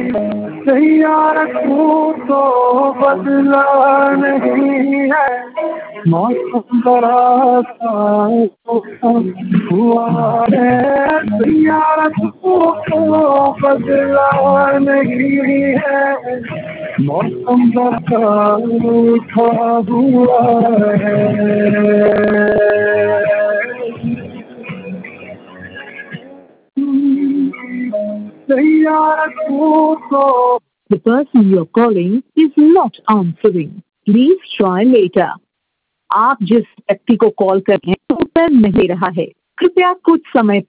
तैयार हूँ तो बदला नहीं है, मौसम बड़ा सा हुआ है। तैयार हूँ तो बदला नहीं है, मौसम बड़ा उठा हुआ है। The person you're calling is not answering. Please try later. आप जिस व्यक्ति को कॉल कर रहे हैं उत्तर नहीं दे रहा है, कृपया कुछ समय